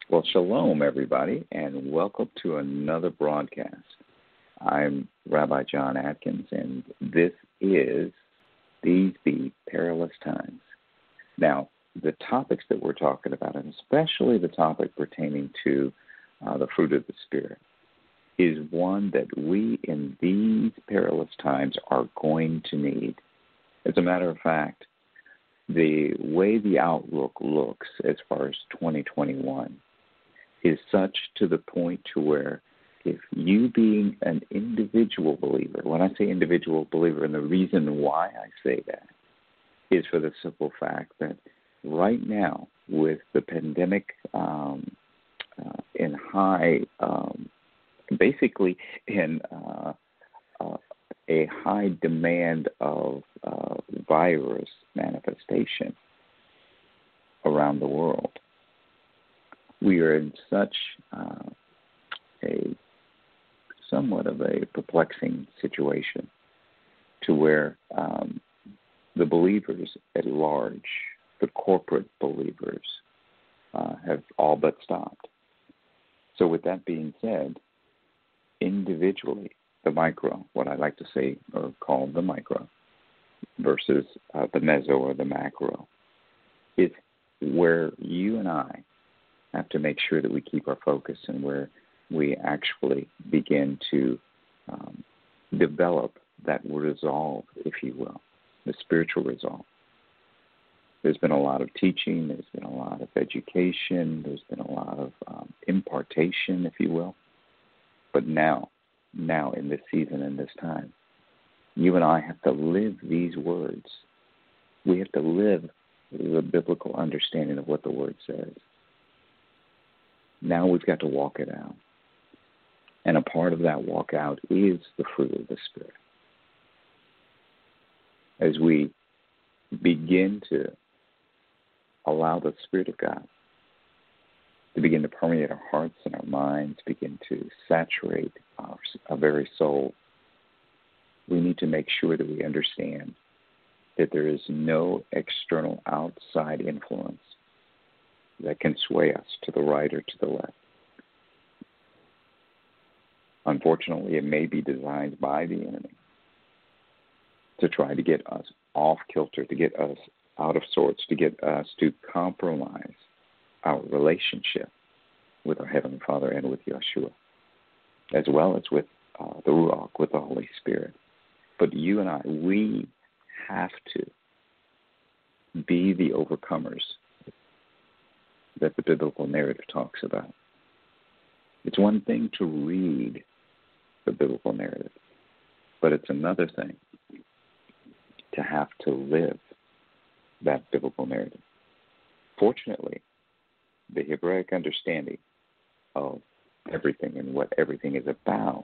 Well, shalom, everybody, and welcome to another broadcast. I'm Rabbi John Atkins, and this is These Be Perilous Times. Now, the topics that we're talking about, and especially the topic pertaining to the fruit of the Spirit, is one that we in these perilous times are going to need. As a matter of fact, the way the outlook looks as far as 2021 is such to the point to where if you being an individual believer, when I say individual believer, and the reason why I say that is for the simple fact that right now with the pandemic in high, basically in a high demand of virus manifestation around the world, we are in such a somewhat of a perplexing situation to where the believers at large, the corporate believers, have all but stopped. So with that being said, individually, the micro, what I like to say or call the micro, versus the meso or the macro, is where you and I have to make sure that we keep our focus and where we actually begin to develop that resolve, if you will, the spiritual resolve. There's been a lot of teaching, there's been a lot of education, there's been a lot of impartation, if you will. But now in this season and this time, you and I have to live these words. We have to live the biblical understanding of what the word says. Now we've got to walk it out. And a part of that walk out is the fruit of the Spirit. As we begin to allow the Spirit of God to begin to permeate our hearts and our minds, begin to saturate our very soul, we need to make sure that we understand that there is no external outside influence that can sway us to the right or to the left. Unfortunately, it may be designed by the enemy to try to get us off kilter, to get us out of sorts, to get us to compromise our relationship with our Heavenly Father and with Yeshua, as well as with the Ruach, with the Holy Spirit. But you and I, we have to be the overcomers that the biblical narrative talks about. It's one thing to read the biblical narrative, but it's another thing to have to live that biblical narrative. Fortunately, the Hebraic understanding of everything and what everything is about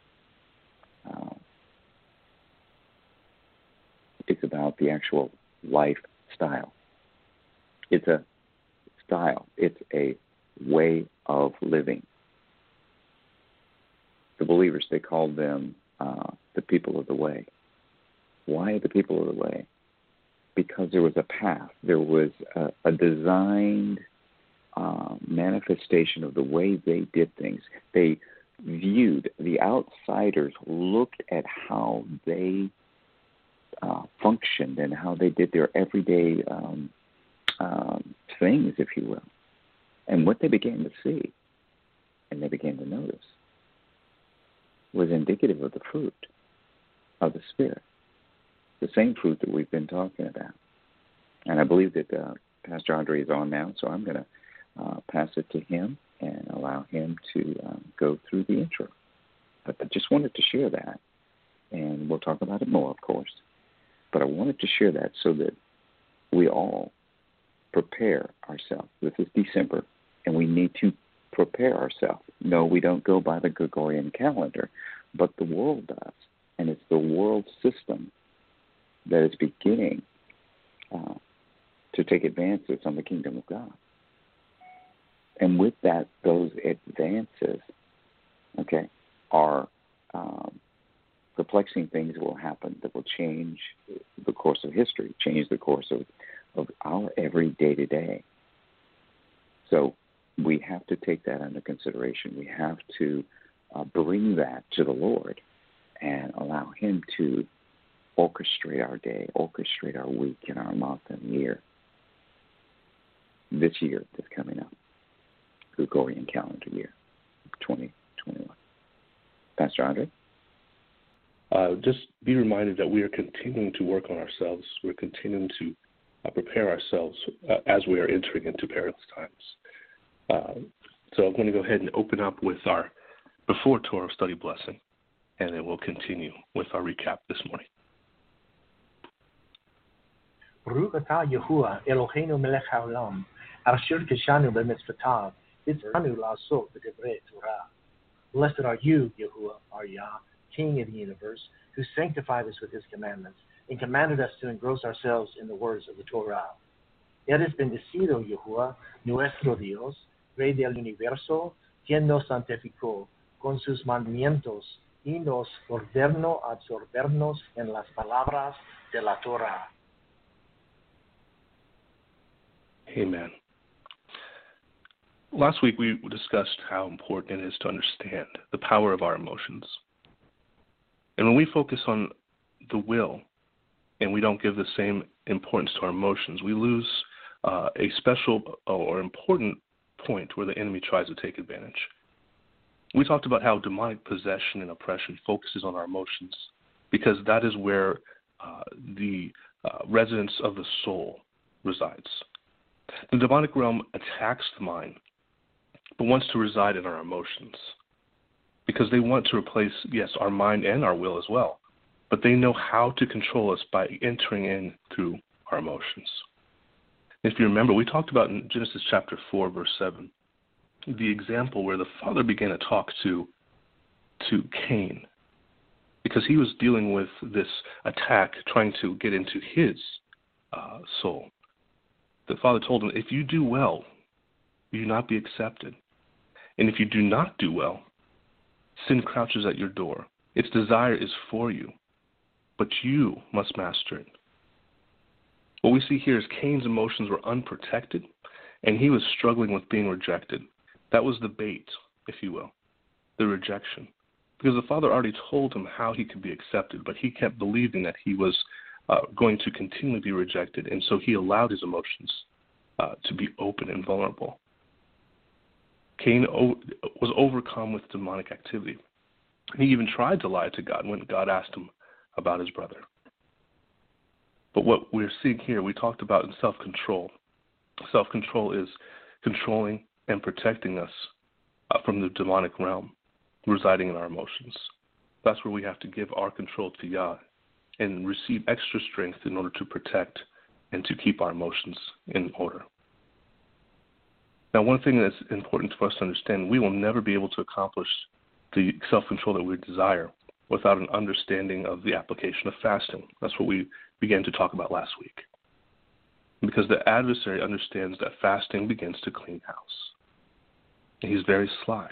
is about the actual lifestyle. It's a style. It's a way of living. The believers, they called them the people of the way. Why the people of the way? Because there was a path. There was a designed manifestation of the way they did things. They viewed, the outsiders looked at how they functioned and how they did their everyday things, if you will. And what they began to see and they began to notice was indicative of the fruit of the Spirit, the same fruit that we've been talking about. And I believe that Pastor Andre is on now, so I'm going to pass it to him and allow him to go through the intro. But I just wanted to share that, and we'll talk about it more, of course. But I wanted to share that so that we all prepare ourselves. This is December, and we need to prepare ourselves. No, we don't go by the Gregorian calendar, but the world does. And it's the world system that is beginning to take advances on the kingdom of God. And with that, those advances, are perplexing things will happen that will change the course of history, change the course of our every day-to-day. So we have to take that under consideration. We have to bring that to the Lord and allow Him to orchestrate our day, orchestrate our week and our month and year. This year that's coming up, Gregorian calendar year, 2021. Pastor Andre? Just be reminded that we are continuing to work on ourselves. We're continuing to prepare ourselves as we are entering into perilous times. So I'm going to go ahead and open up with our before Torah study blessing, and then we'll continue with our recap this morning. Baruch atah Yahuwah Eloheinu melech haolam, asher kishanu b'mitzvotav, v'tzivanu la'asot b'divrei Torah. Blessed are you, Yahuwah, our Yah, King of the universe, who sanctified us with His commandments and commanded us to engross ourselves in the words of the Torah. Eres bendecido, Yahuwah, nuestro Dios, Rey del universo, quien nos santificó con sus mandamientos y nos ordenó absorbernos en las palabras de la Torah. Amen. Last week we discussed how important it is to understand the power of our emotions. And when we focus on the will and we don't give the same importance to our emotions, we lose a special or important point where the enemy tries to take advantage. We talked about how demonic possession and oppression focuses on our emotions because that is where the residence of the soul resides. The demonic realm attacks the mind, but wants to reside in our emotions because they want to replace, yes, our mind and our will as well, but they know how to control us by entering in through our emotions. If you remember, we talked about in Genesis chapter 4, verse 7, the example where the father began to talk to Cain because he was dealing with this attack trying to get into his soul. The father told him, if you do well, you will not be accepted. And if you do not do well, sin crouches at your door. Its desire is for you, but you must master it. What we see here is Cain's emotions were unprotected, and he was struggling with being rejected. That was the bait, if you will, the rejection. Because the father already told him how he could be accepted, but he kept believing that he was going to continually be rejected, and so he allowed his emotions to be open and vulnerable. Cain was overcome with demonic activity. He even tried to lie to God when God asked him about his brother. But what we're seeing here, we talked about in self-control. Self-control is controlling and protecting us from the demonic realm residing in our emotions. That's where we have to give our control to Yah and receive extra strength in order to protect and to keep our emotions in order. Now, one thing that's important for us to understand, we will never be able to accomplish the self-control that we desire without an understanding of the application of fasting. That's what we began to talk about last week. Because the adversary understands that fasting begins to clean house. And he's very sly.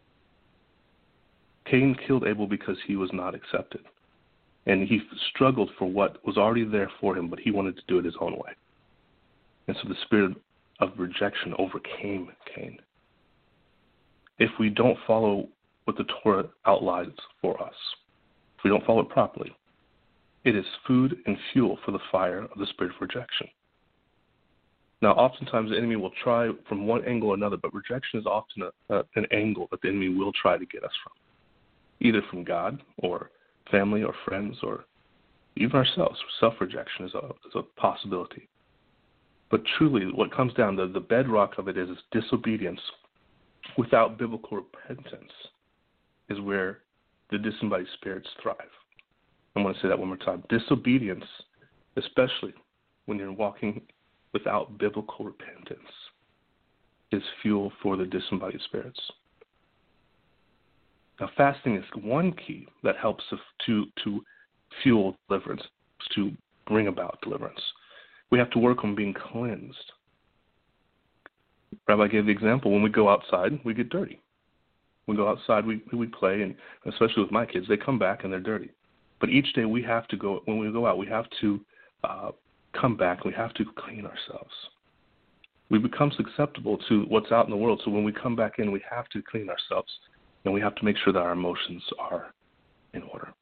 Cain killed Abel because he was not accepted. And he struggled for what was already there for him, but he wanted to do it his own way. And so the spirit of rejection overcame Cain. If we don't follow what the Torah outlines for us, if we don't follow it properly, it is food and fuel for the fire of the spirit of rejection. Now, oftentimes the enemy will try from one angle or another, but rejection is often an angle that the enemy will try to get us from, either from God or family or friends or even ourselves. Self-rejection is a possibility. But truly, what comes down to the bedrock of it is disobedience without biblical repentance is where the disembodied spirits thrive. I want to say that one more time. Disobedience, especially when you're walking without biblical repentance, is fuel for the disembodied spirits. Now, fasting is one key that helps to fuel deliverance, to bring about deliverance. We have to work on being cleansed. Rabbi gave the example, when we go outside, we get dirty. We go outside, we play, and especially with my kids, they come back and they're dirty. But each day we have to go, when we go out, we have to come back, we have to clean ourselves. we become susceptible to what's out in the world. So when we come back in, we have to clean ourselves, and we have to make sure that our emotions are in order.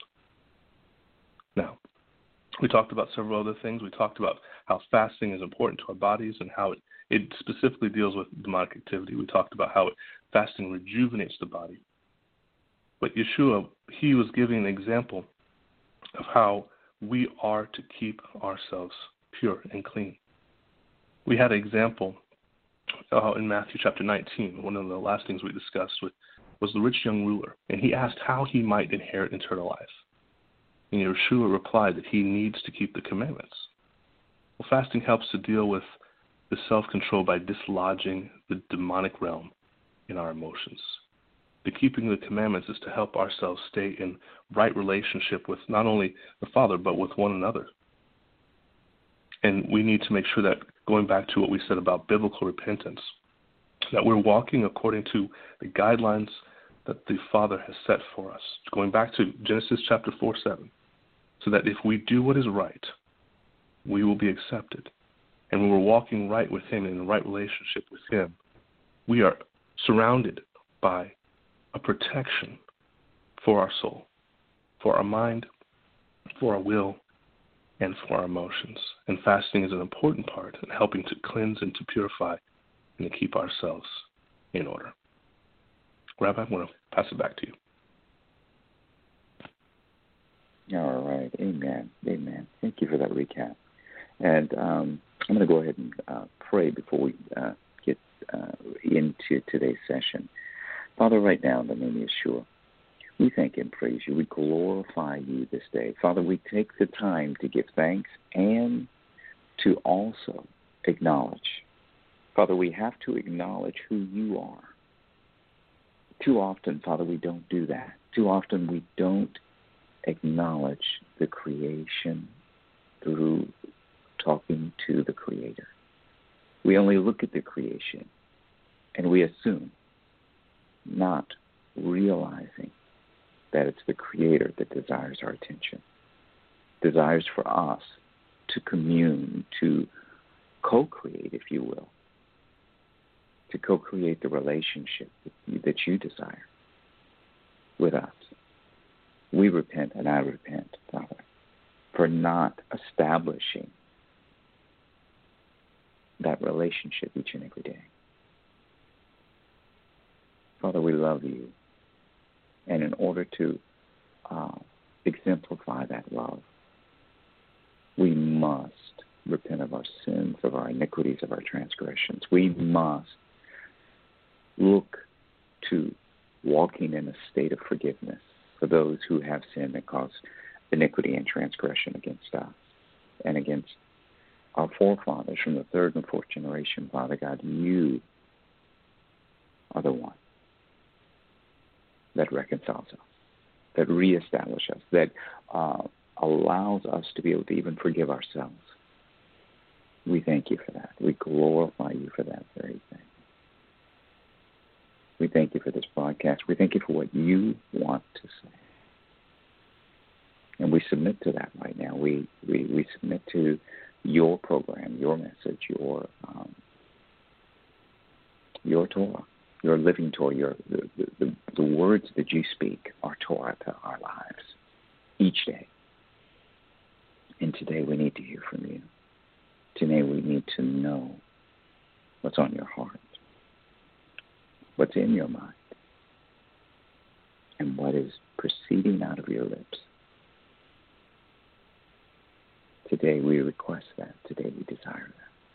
Now, we talked about several other things. We talked about how fasting is important to our bodies and how it specifically deals with demonic activity. We talked about how fasting rejuvenates the body. But Yeshua, he was giving an example of how we are to keep ourselves pure and clean. We had an example in Matthew chapter 19. One of the last things we discussed was the rich young ruler, and he asked how he might inherit eternal life. And Yeshua replied that he needs to keep the commandments. Well, fasting helps to deal with the self-control by dislodging the demonic realm in our emotions. The keeping the commandments is to help ourselves stay in right relationship with not only the Father, but with one another. And we need to make sure that, going back to what we said about biblical repentance, that we're walking according to the guidelines that the Father has set for us. Going back to Genesis chapter 4:7, so that if we do what is right, we will be accepted. And when we're walking right with Him, in the right relationship with Him, we are surrounded by a protection for our soul, for our mind, for our will, and for our emotions. And fasting is an important part in helping to cleanse and to purify and to keep ourselves in order. Rabbi, I'm going to pass it back to you. All right. Amen. Amen. Thank you for that recap. And I'm going to go ahead and pray before we get into today's session. Father, right now, in the name of Yeshua, we thank and praise you. We glorify you this day. Father, we take the time to give thanks and to also acknowledge. Father, we have to acknowledge who you are. Too often, Father, we don't do that. Too often we don't acknowledge the creation through talking to the Creator. We only look at the creation and we assume, not realizing that it's the Creator that desires our attention, desires for us to commune, to co-create, if you will, to co-create the relationship that you desire with us. We repent, and I repent, Father, for not establishing that relationship each and every day. Father, we love you. And in order to exemplify that love, we must repent of our sins, of our iniquities, of our transgressions. We must look to walking in a state of forgiveness for those who have sinned and caused iniquity and transgression against us and against our forefathers from the third and fourth generation. Father God, you are the one that reconciles us, that reestablishes us, that allows us to be able to even forgive ourselves. We thank you for that. We glorify you for that very thing. We thank you for this broadcast. We thank you for what you want to say. And we submit to that right now. We submit to your program, your message, your Torah, your living Torah, the words that you speak are Torah to our lives each day. And today we need to hear from you. Today we need to know what's on your heart, what's in your mind, and what is proceeding out of your lips. Today we request that. Today we desire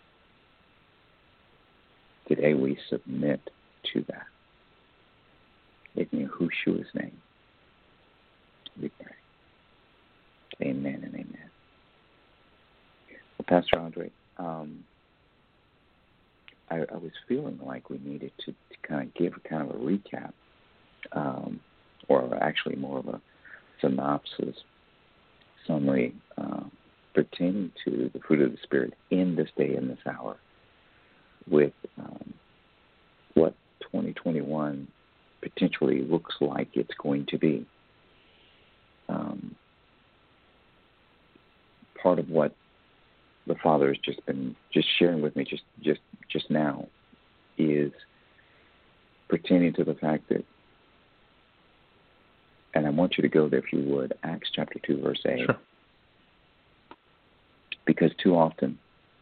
that. Today we submit to that. In Yahushua's name, we pray. Amen and amen. Well, Pastor Andre, I was feeling like we needed to kind of give kind of a recap, or actually more of a synopsis, summary, pertaining to the fruit of the Spirit in this day and this hour, with what 2021 potentially looks like it's going to be. Part of what the Father has just been sharing with me just now is pertaining to the fact that, and I want you to go there if you would, Acts chapter 2, verse 8. Sure. Because too often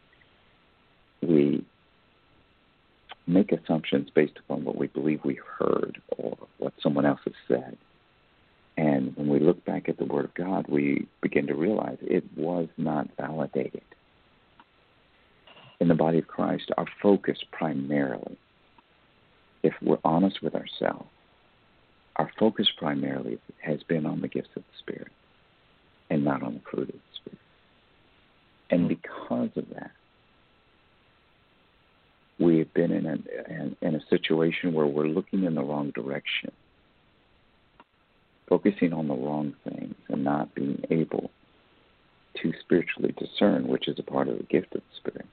we make assumptions based upon what we believe we heard or what someone else has said. And when we look back at the Word of God, we begin to realize it was not validated. In the body of Christ, our focus primarily, if we're honest with ourselves, our focus primarily has been on the gifts of the Spirit and not on the fruit of the Spirit. And because of that, we have been in a situation where we're looking in the wrong direction, focusing on the wrong things and not being able to spiritually discern, which is a part of the gift of the Spirit,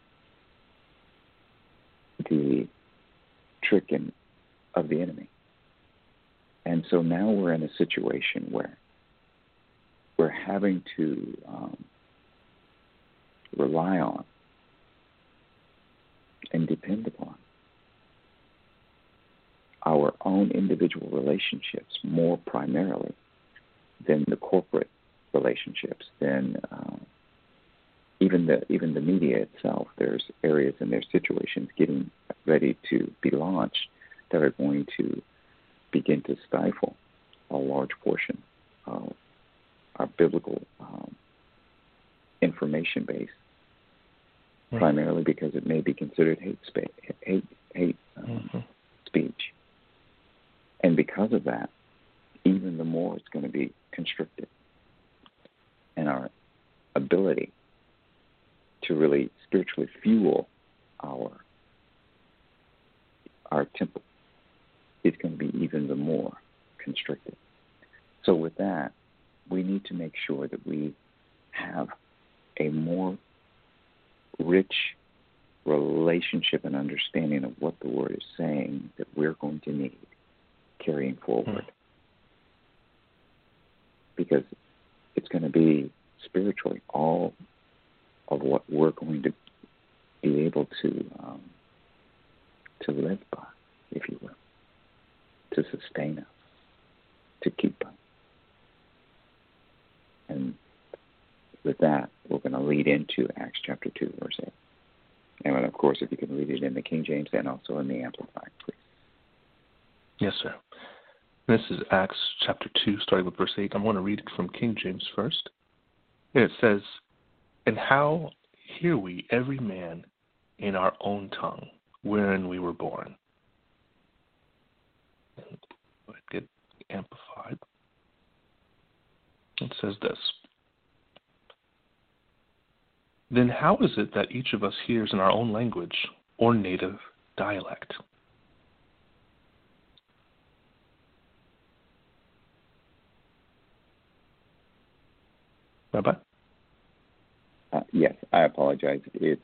the trick of the enemy. And so now we're in a situation where we're having to rely on and depend upon our own individual relationships more primarily than the corporate relationships, than even the media itself. There's areas and there's situations getting ready to be launched that are going to begin to stifle a large portion of our biblical information base, primarily because it may be considered hate speech. And because of that, even the more it's going to be constricted. And our ability to really spiritually fuel our temple is going to be even the more constricted. So with that, we need to make sure that we have a more rich relationship and understanding of what the Word is saying that we're going to need carrying forward. Because it's going to be spiritually all of what we're going to be able to live by, if you will, to sustain us, to keep us. And with that, we're going to lead into Acts chapter 2, verse 8. And of course, if you can read it in the King James and also in the Amplified, please. Yes, sir. This is Acts chapter 2, starting with verse 8. I'm going to read it from King James first. And it says, "And how hear we every man in our own tongue, wherein we were born?" And get Amplified. It says this: "Then how is it that each of us hears in our own language or native dialect?" Rabbi? Yes, I apologize. It's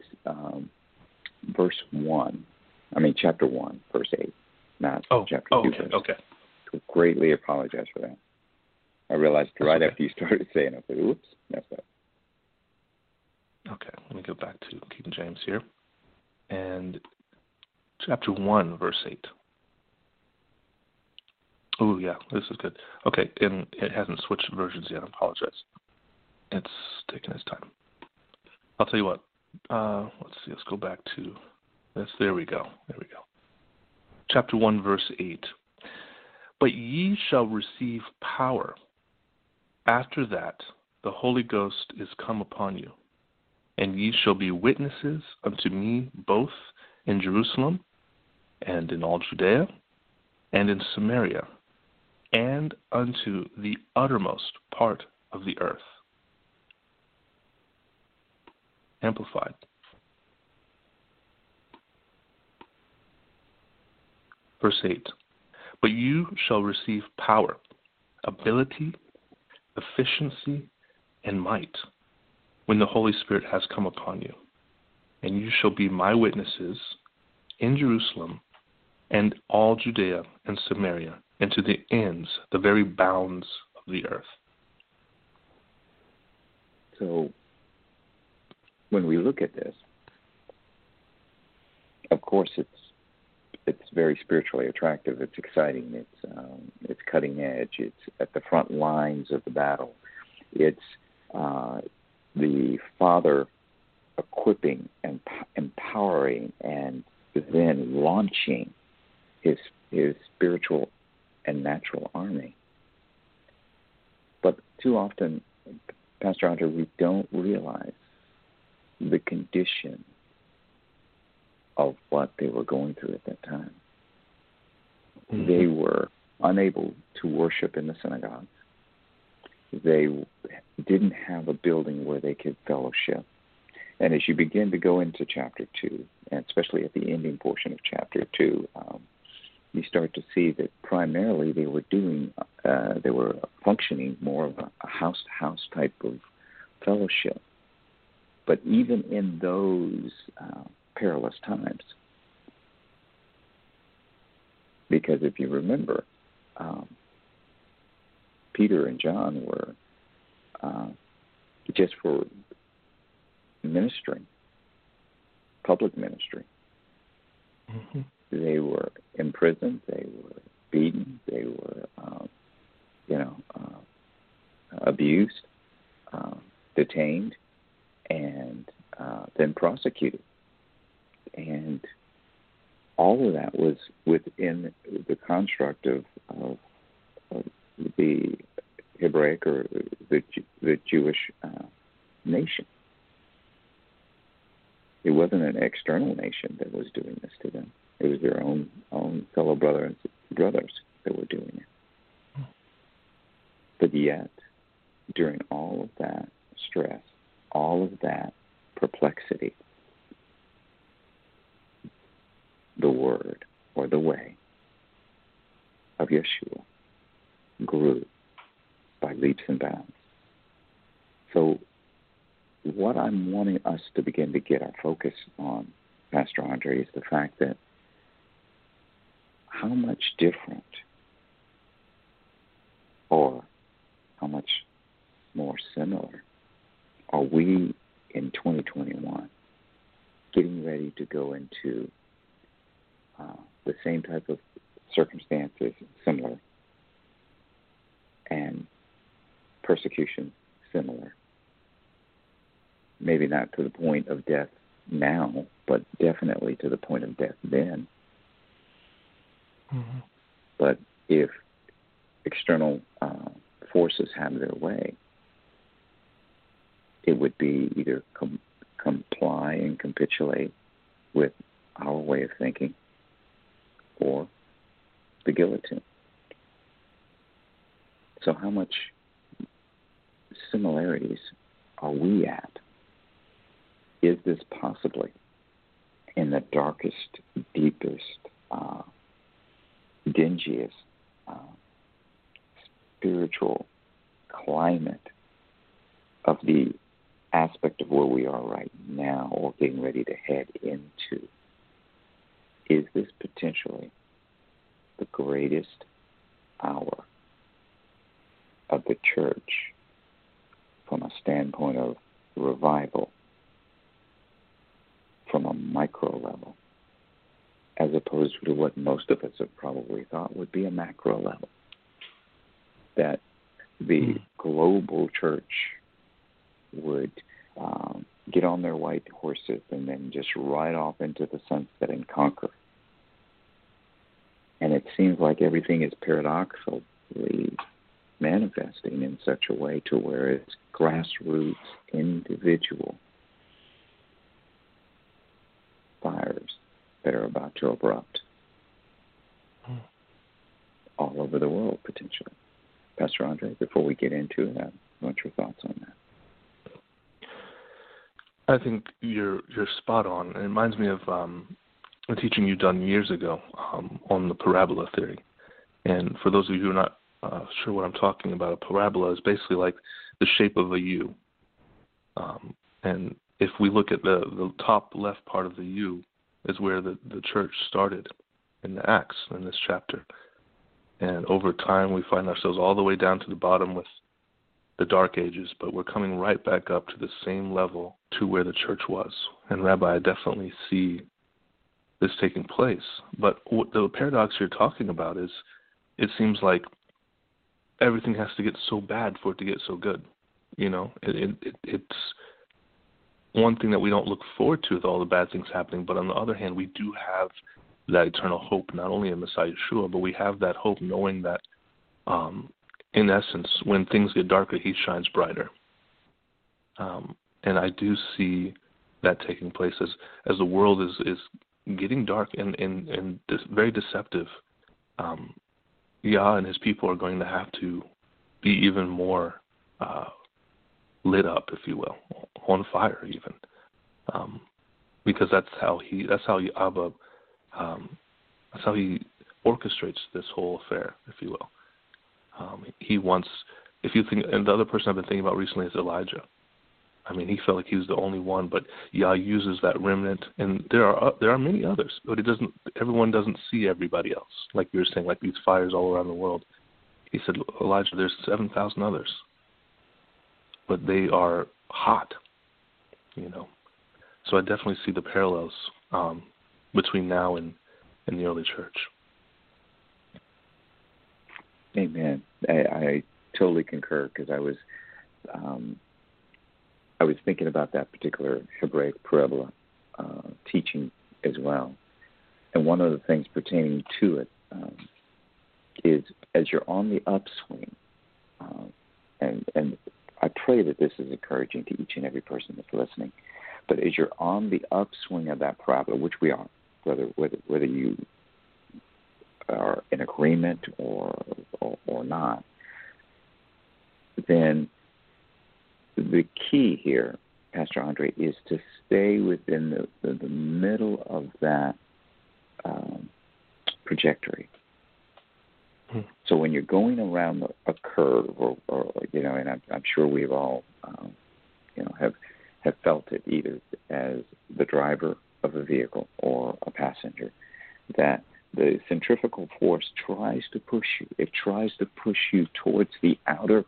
chapter 1, verse 8, not chapter 2. Okay. I greatly apologize for that. I realized right after you started saying it, oops, messed up. Okay, let me go back to King James here. And chapter 1, verse 8. Oh, yeah, this is good. Okay, and it hasn't switched versions yet. I apologize. It's taking its time. I'll tell you what. Let's see. Let's go back to this. There we go. Chapter 1, verse 8. "But ye shall receive power. After that, the Holy Ghost is come upon you. And ye shall be witnesses unto me both in Jerusalem and in all Judea and in Samaria and unto the uttermost part of the earth." Amplified. Verse 8. "But you shall receive power, ability, efficiency, and might, when the Holy Spirit has come upon you. And you shall be my witnesses in Jerusalem and all Judea and Samaria, and to the ends, the very bounds of the earth." So when we look at this, of course, it's very spiritually attractive. It's exciting. It's cutting edge. It's at the front lines of the battle. It's the Father equipping and empowering and then launching his spiritual and natural army. But too often, Pastor Andre, we don't realize the condition of what they were going through at that time. Mm-hmm. They were unable to worship in the synagogues. They didn't have a building where they could fellowship. And as you begin to go into chapter 2, and especially at the ending portion of chapter 2, you start to see that primarily they were functioning more of a house-to-house type of fellowship. But even in those perilous times, because if you remember, Peter and John were just for ministering, public ministry. Mm-hmm. They were imprisoned, they were beaten, they were, abused, detained, and then prosecuted. And all of that was within the construct of the Hebraic or the Jewish nation. It wasn't an external nation that was doing this to them. It was their own fellow brothers that were doing it. But yet, during all of that stress, all of that perplexity, the word or the way of Yeshua grew by leaps and bounds. So what I'm wanting us to begin to get our focus on, Pastor Andre, is the fact that how much different or how much more similar are we in 2021 getting ready to go into the same type of circumstances, similar, and persecution, similar. Maybe not to the point of death now, but definitely to the point of death then. Mm-hmm. But if external forces have their way, it would be either comply and capitulate with our way of thinking or the guillotine. So how much similarities are we at? Is this possibly in the darkest, deepest, dingiest spiritual climate of the aspect of where we are right now or getting ready to head into? Is this potentially the greatest hour of the church from a standpoint of revival, from a micro level, as opposed to what most of us have probably thought would be a macro level? That the global church would get on their white horses and then just ride off into the sunset and conquer. And it seems like everything is paradoxically manifesting in such a way to where it's grassroots, individual fires that are about to erupt all over the world, potentially. Pastor Andre, before we get into that, I want your thoughts on that. I think you're spot on. It reminds me of a teaching you've done years ago on the parabola theory. And for those of you who are not sure what I'm talking about, a parabola is basically like the shape of a U. And if we look at the top left part of the U is where the church started in the Acts, in this chapter. And over time, we find ourselves all the way down to the bottom with the Dark Ages, but we're coming right back up to the same level to where the church was. And Rabbi, I definitely see this taking place. But what the paradox you're talking about is, it seems like everything has to get so bad for it to get so good. You know, it's one thing that we don't look forward to with all the bad things happening, but on the other hand, we do have that eternal hope, not only in Messiah Yeshua, but we have that hope knowing that, in essence, when things get darker, he shines brighter. And I do see that taking place as the world is getting dark and very deceptive. Yah and his people are going to have to be even more lit up, if you will, on fire even, because that's how Abba orchestrates this whole affair, if you will. He wants, if you think, and the other person I've been thinking about recently is Elijah. I mean, he felt like he was the only one, but Yah uses that remnant, and there are many others, but everyone doesn't see everybody else. Like you were saying, like these fires all around the world. He said, Elijah, there's 7,000 others, but they are hot, you know. So I definitely see the parallels between now and the early church. Amen. I totally concur, because I was thinking about that particular Hebraic parabola teaching as well. And one of the things pertaining to it is, as you're on the upswing, and I pray that this is encouraging to each and every person that's listening, but as you're on the upswing of that parabola, which we are, whether you are in agreement or not, then the key here, Pastor Andre, is to stay within the middle of that trajectory. So when you're going around a curve, or you know, and I'm sure we've all, you know, have felt it either as the driver of a vehicle or a passenger, that the centrifugal force tries to push you. It tries to push you towards the outer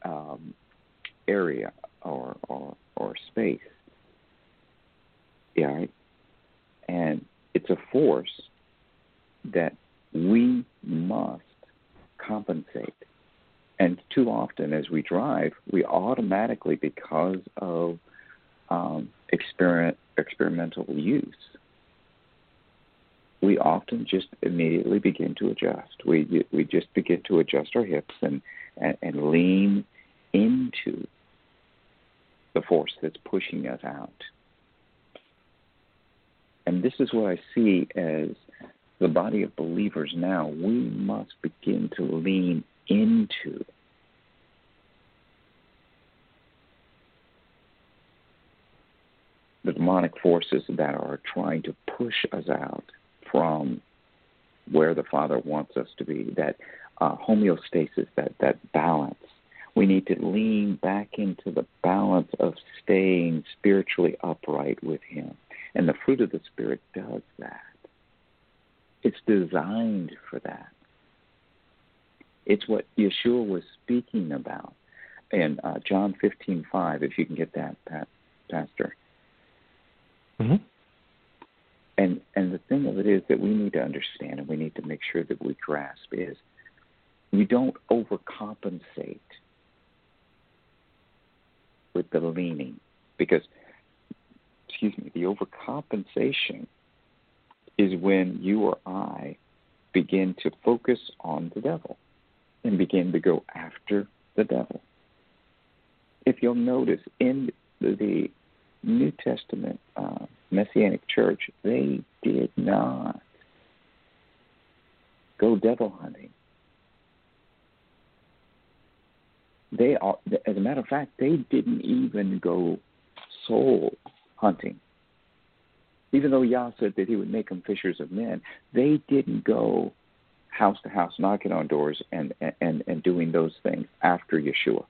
area or space. Yeah, right? And it's a force that we must compensate. And too often as we drive, we automatically, because of experimental use, we often just immediately begin to adjust. We just begin to adjust our hips and lean into the force that's pushing us out. And this is what I see as the body of believers now. We must begin to lean into the demonic forces that are trying to push us out from where the Father wants us to be, that homeostasis, that balance. We need to lean back into the balance of staying spiritually upright with Him. And the fruit of the Spirit does that. It's designed for that. It's what Yeshua was speaking about in John 15:5, if you can get that, Pastor. Mm-hmm. And the thing of it is that we need to understand, and we need to make sure that we grasp, is we don't overcompensate with the leaning, because, the overcompensation is when you or I begin to focus on the devil and begin to go after the devil. If you'll notice, in the New Testament Messianic Church, they did not go devil hunting. As a matter of fact, they didn't even go soul hunting. Even though Yah said that He would make them fishers of men, they didn't go house to house, knocking on doors and doing those things after Yeshua.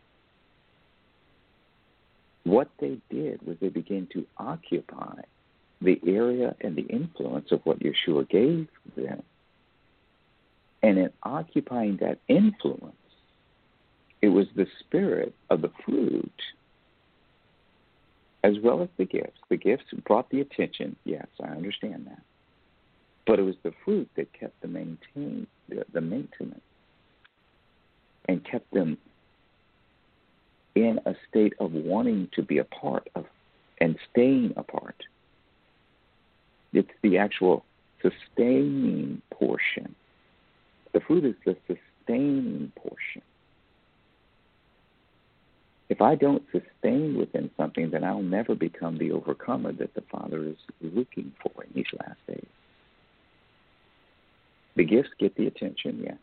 What they did was they began to occupy the area and the influence of what Yeshua gave them. And in occupying that influence, It was the spirit of the fruit as well as the gifts. The gifts brought the attention. Yes, I understand that. But it was the fruit that kept the maintenance and kept them in a state of wanting to be a part of and staying apart. It's the actual sustaining portion. The fruit is the sustaining portion. If I don't sustain within something, then I'll never become the overcomer that the Father is looking for in these last days. The gifts get the attention, yes.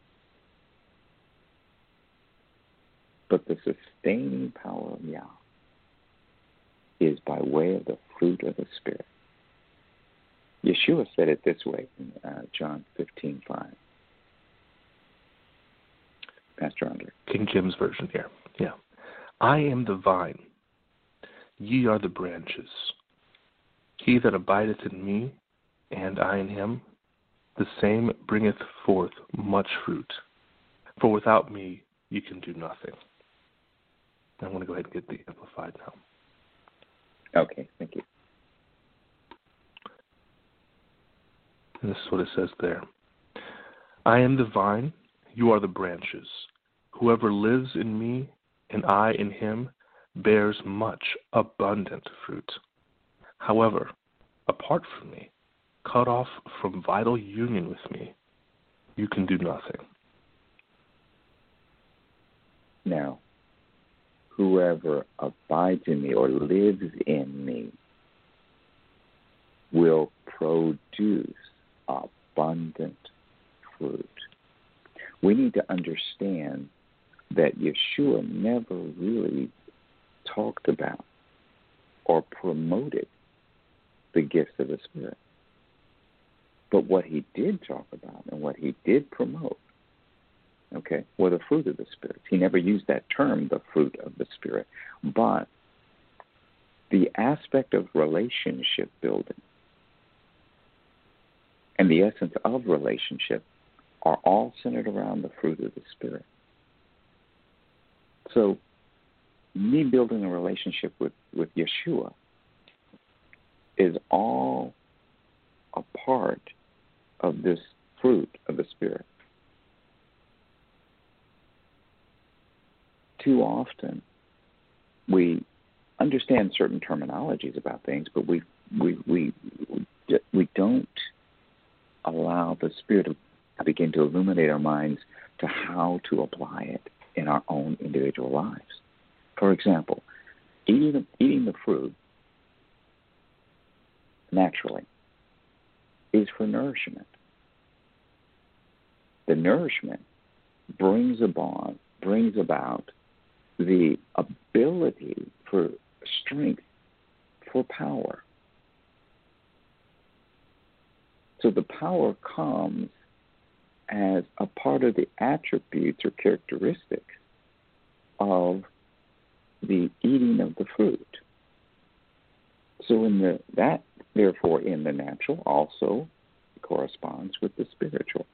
But the sustaining power of Yah is by way of the fruit of the Spirit. Yeshua said it this way in John 15:5. Pastor Andre. King James Version here. Yeah. I am the vine, ye are the branches. He that abideth in me, and I in him, the same bringeth forth much fruit. For without me you can do nothing. I'm going to go ahead and get the Amplified now. Okay, thank you. And this is what it says there. I am the vine, you are the branches. Whoever lives in me, and I in him, bears much abundant fruit. However, apart from me, cut off from vital union with me, you can do nothing. Now, whoever abides in me or lives in me will produce abundant fruit. We need to understand that Yeshua never really talked about or promoted the gifts of the Spirit. But what he did talk about and what he did promote, okay, were the fruit of the Spirit. He never used that term, the fruit of the Spirit. But the aspect of relationship building and the essence of relationship are all centered around the fruit of the Spirit. So, me building a relationship with Yeshua is all a part of this fruit of the Spirit. Too often, we understand certain terminologies about things, but we don't allow the Spirit to begin to illuminate our minds to how to apply it in our own individual lives. For example, eating the fruit naturally is for nourishment. The nourishment brings about the ability for strength, for power. So the power comes as a part of the attributes or characteristics of the eating of the fruit. So therefore in the natural also corresponds with the spiritual.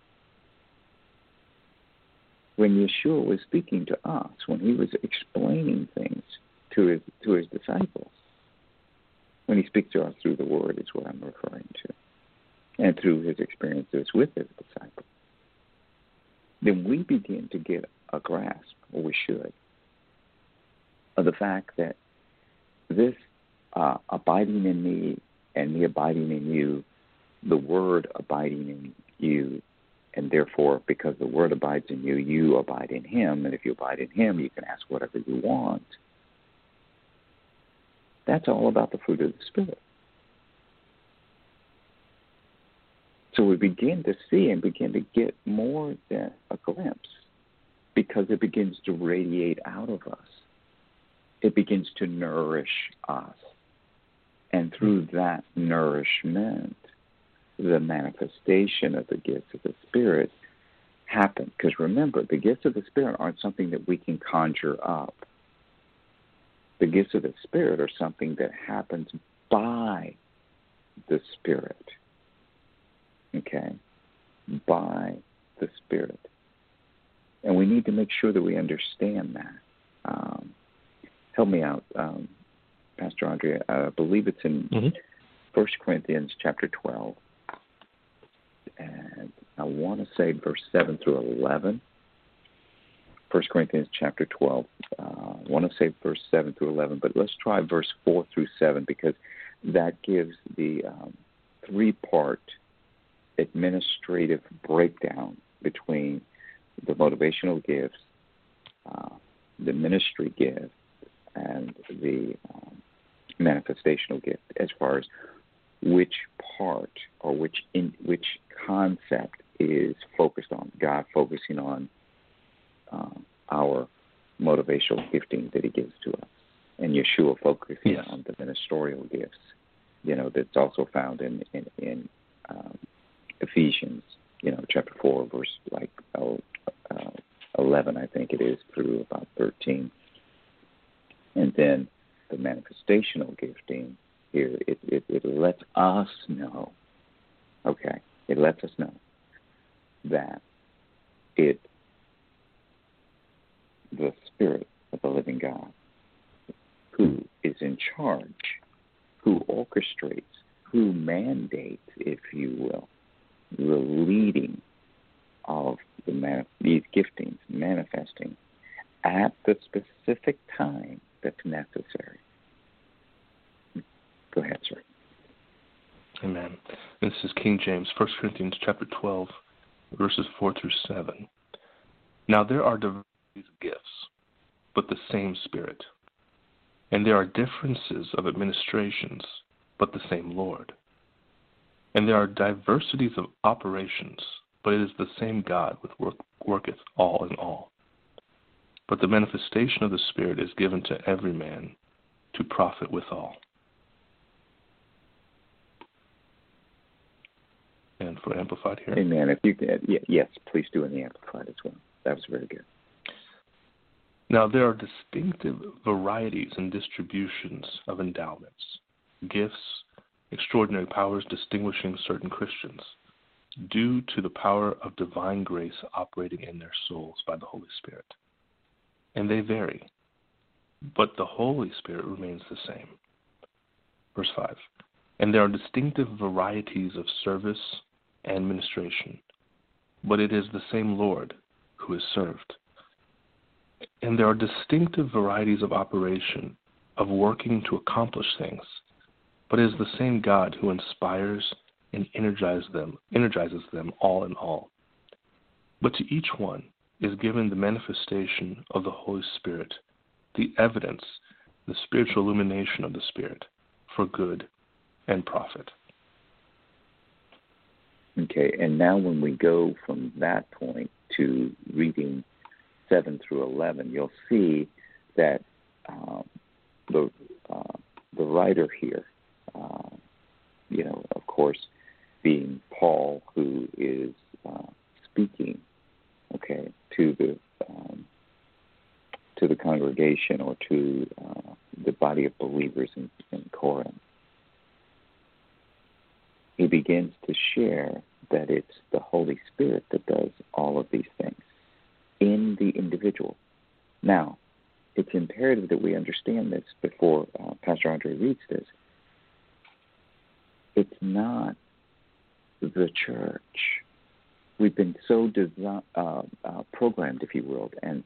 When Yeshua was speaking to us, when he was explaining things to his disciples, when he speaks to us through the Word is what I'm referring to, and through his experiences with his disciples, then we begin to get a grasp, or we should, of the fact that this abiding in me and me abiding in you, the Word abiding in you, and therefore, because the Word abides in you, you abide in him, and if you abide in him, you can ask whatever you want. That's all about the fruit of the Spirit. So we begin to see and begin to get more than a glimpse because it begins to radiate out of us. It begins to nourish us. And through that nourishment, the manifestation of the gifts of the Spirit happen. Because remember, the gifts of the Spirit aren't something that we can conjure up. The gifts of the Spirit are something that happens by the Spirit. Okay? By the Spirit. And we need to make sure that we understand that. Help me out, Pastor Andre. I believe it's in 1 Corinthians chapter 12. And I want to say verse 7 through 11. 1 Corinthians chapter 12. I want to say verse 7 through 11, but let's try verse 4 through 7 because that gives the three-part administrative breakdown between the motivational gifts, the ministry gift, and the manifestational gift, as far as which part or which concept is focused on. God focusing on our motivational gifting that He gives to us, and Yeshua focusing on the ministerial gifts. That's also found in Ephesians, chapter 4, verse 11, I think it is, through about 13. And then the manifestational gifting here, it lets us know, it lets us know that the Spirit of the living God, who is in charge, who orchestrates, who mandates, if you will, the leading of these giftings manifesting at the specific time that's necessary. Go ahead, sir. Amen. This is King James, 1 Corinthians chapter 12, verses 4 through 7. Now there are diversities of gifts, but the same Spirit. And there are differences of administrations, but the same Lord. And there are diversities of operations, but it is the same God which worketh all in all. But the manifestation of the Spirit is given to every man to profit withal. And for Amplified here. Amen. If you could, yes, please do in the Amplified as well. That was very good. Now there are distinctive varieties and distributions of endowments, gifts, extraordinary powers distinguishing certain Christians, due to the power of divine grace operating in their souls by the Holy Spirit. And they vary, but the Holy Spirit remains the same. Verse 5, and there are distinctive varieties of service and ministration, but it is the same Lord who is served. And there are distinctive varieties of operation, of working to accomplish things, but it is the same God who inspires and energizes them all in all. But to each one is given the manifestation of the Holy Spirit, the evidence, the spiritual illumination of the Spirit, for good and profit. Okay, and now when we go from that point to reading 7 through 11, you'll see that the writer here, of course, being Paul, who is speaking, to the congregation or to the body of believers in Corinth, he begins to share that it's the Holy Spirit that does all of these things in the individual. Now, it's imperative that we understand this before Pastor Andre reads this. It's not the church. We've been so programmed, if you will, and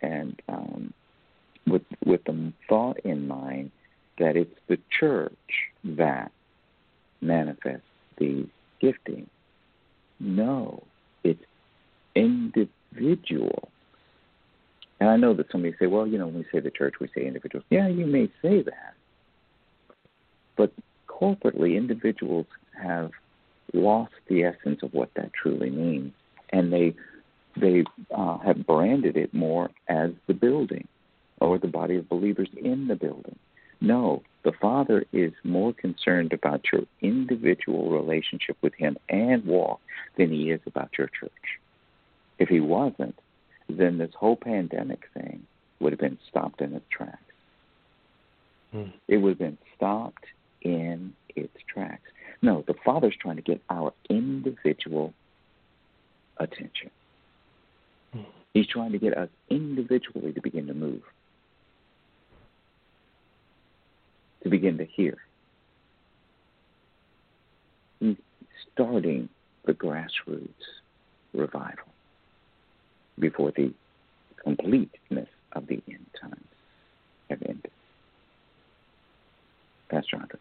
with the thought in mind that it's the church that manifests the gifting. No, it's individual. And I know that somebody say, well, when we say the church, we say individuals. Yeah, you may say that. But corporately, individuals have lost the essence of what that truly means. And they have branded it more as the building or the body of believers in the building. No, the Father is more concerned about your individual relationship with Him and walk than He is about your church. If He wasn't, then this whole pandemic thing would have been stopped in its tracks. It would have been stopped in its tracks. No, the Father's trying to get our individual attention. He's trying to get us individually to begin to move, to begin to hear. He's starting the grassroots revival before the completeness of the end times have ended. Pastor Andre.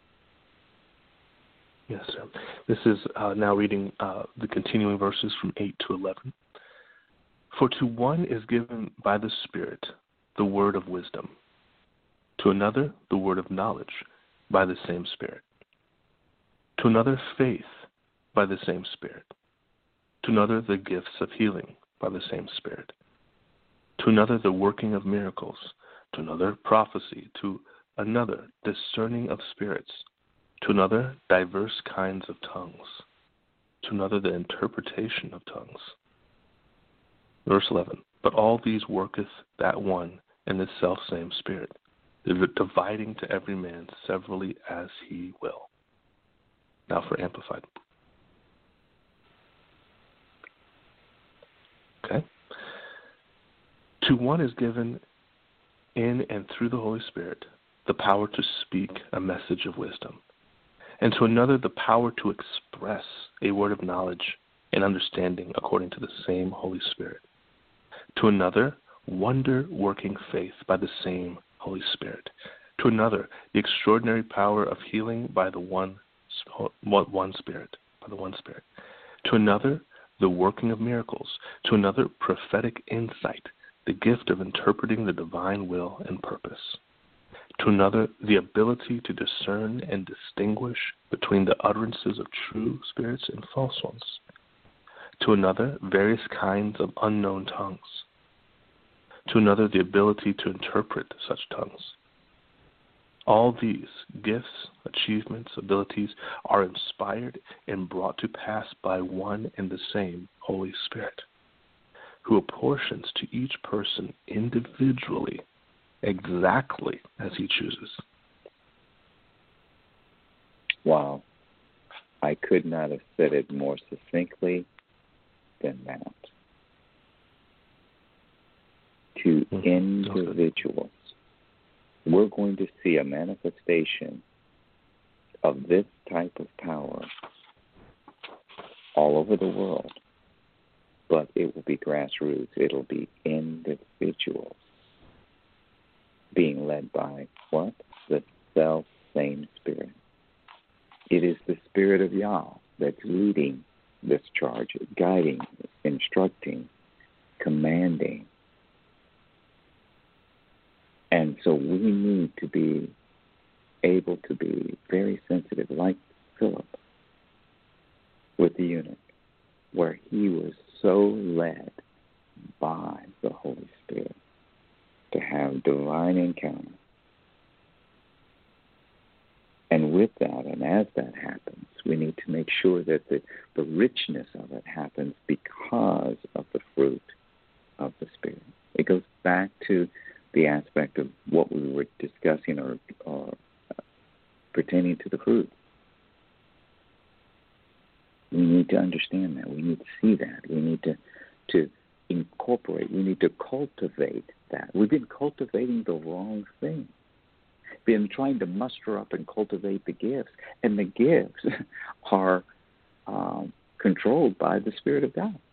Yes, sir. This is now reading the continuing verses from 8 to 11. For to one is given by the Spirit the word of wisdom, to another the word of knowledge by the same Spirit, to another faith by the same Spirit, to another the gifts of healing by the same Spirit, to another the working of miracles, to another prophecy, to another discerning of spirits, to another diverse kinds of tongues, to another the interpretation of tongues. Verse 11, but all these worketh that one and the selfsame Spirit, dividing to every man severally as he will. Now for Amplified. Okay. To one is given in and through the Holy Spirit the power to speak a message of wisdom, and to another the power to express a word of knowledge and understanding according to the same Holy Spirit. To another, wonder-working faith by the same Holy Spirit. To another, the extraordinary power of healing by the one Spirit. To another, the working of miracles. To another, prophetic insight, the gift of interpreting the divine will and purpose. To another, the ability to discern and distinguish between the utterances of true spirits and false ones. To another, various kinds of unknown tongues. To another, the ability to interpret such tongues. All these gifts, achievements, abilities are inspired and brought to pass by one and the same Holy Spirit, who apportions to each person individually exactly as he chooses. Wow. I could not have said it more succinctly than that. To individuals. We're going to see a manifestation of this type of power all over the world, but it will be grassroots. It'll be individuals being led by what? The self-same Spirit. It is the Spirit of Yah that's leading this charge, guiding, instructing, commanding. And so we need to be able to be very sensitive, like Philip with the eunuch, where he was so led by the Holy Spirit to have divine encounter. And with that, and as that happens, we need to make sure that the richness of it happens because of the fruit of the Spirit. It goes back to the aspect of what we were discussing or pertaining to the fruit. We need to understand that. We need to see that. We need to incorporate. We need to cultivate that. We've been cultivating the wrong thing. Been trying to muster up and cultivate the gifts, and the gifts are controlled by the Spirit of God.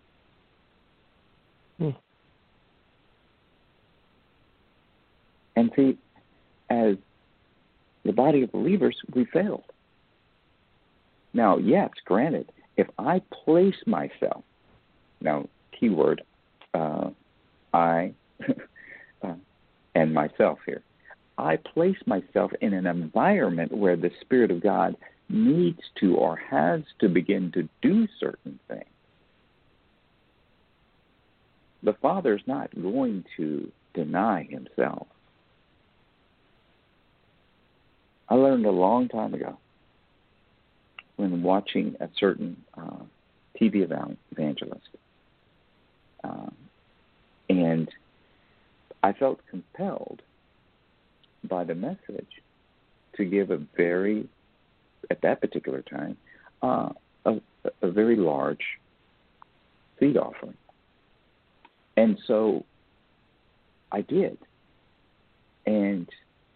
And see, as the body of believers, we failed. Now, yes, granted, if I place myself, now, keyword, I and myself here, I place myself in an environment where the Spirit of God needs to or has to begin to do certain things. The Father's not going to deny himself. I learned a long time ago when watching a certain TV evangelist, and I felt compelled by the message to give a very, at that particular time, a very large seed offering. And so I did. And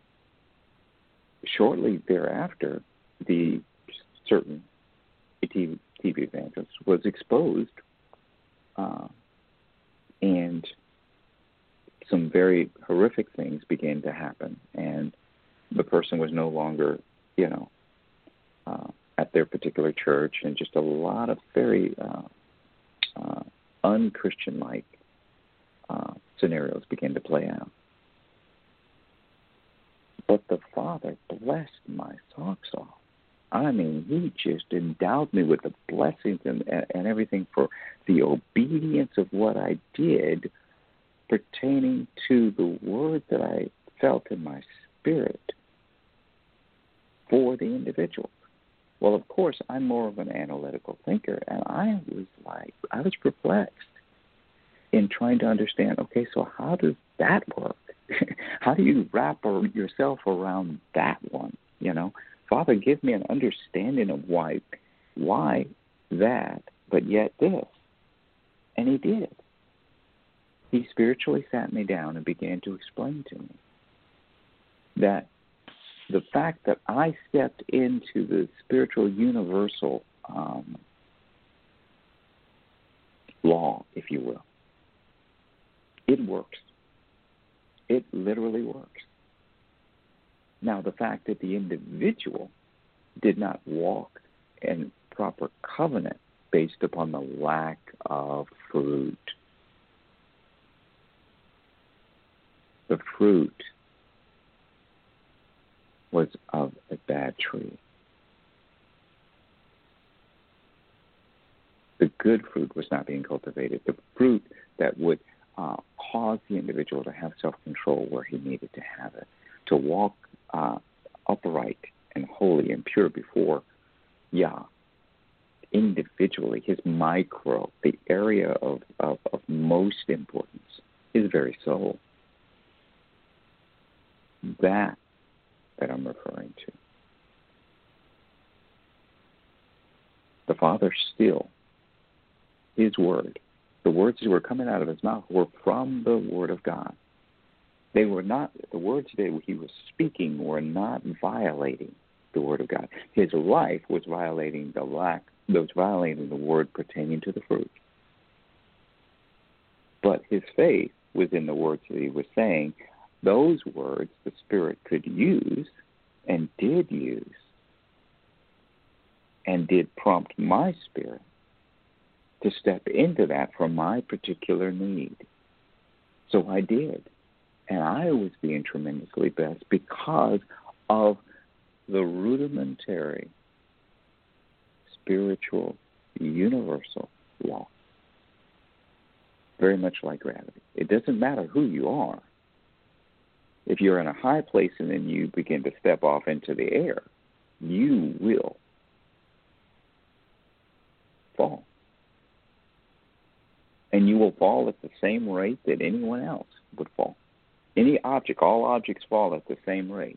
shortly thereafter, the certain TV evangelist was exposed, and some very horrific things began to happen. And the person was no longer, at their particular church, and just a lot of very unchristian-like scenarios began to play out. But the Father blessed my socks off. I mean, He just endowed me with the blessings and everything for the obedience of what I did pertaining to the word that I felt in my spirit for the individual. Well, of course, I'm more of an analytical thinker, and I was perplexed in trying to understand, okay, so how does that work? How do you wrap yourself around that one? Father, give me an understanding of why that, but yet this. And He did. He spiritually sat me down and began to explain to me that the fact that I stepped into the spiritual universal law, if you will, it works. It literally works. Now, the fact that the individual did not walk in proper covenant based upon the lack of fruit. The fruit was of a bad tree. The good fruit was not being cultivated. The fruit that would cause the individual to have self-control where he needed to have it, to walk upright and holy and pure before Yah. Individually, his micro, the area of most importance, his very soul. That I'm referring to. The Father still, His word, the words that were coming out of His mouth were from the Word of God. They were not, the words that He was speaking were not violating the Word of God. His life was violating the word pertaining to the fruit. But His faith was in the words that He was saying. Those words the Spirit could use and did use and did prompt my spirit to step into that for my particular need. So I did. And I was being tremendously blessed because of the rudimentary spiritual universal law. Very much like gravity. It doesn't matter who you are. If you're in a high place and then you begin to step off into the air, you will fall. And you will fall at the same rate that anyone else would fall. Any object, all objects fall at the same rate.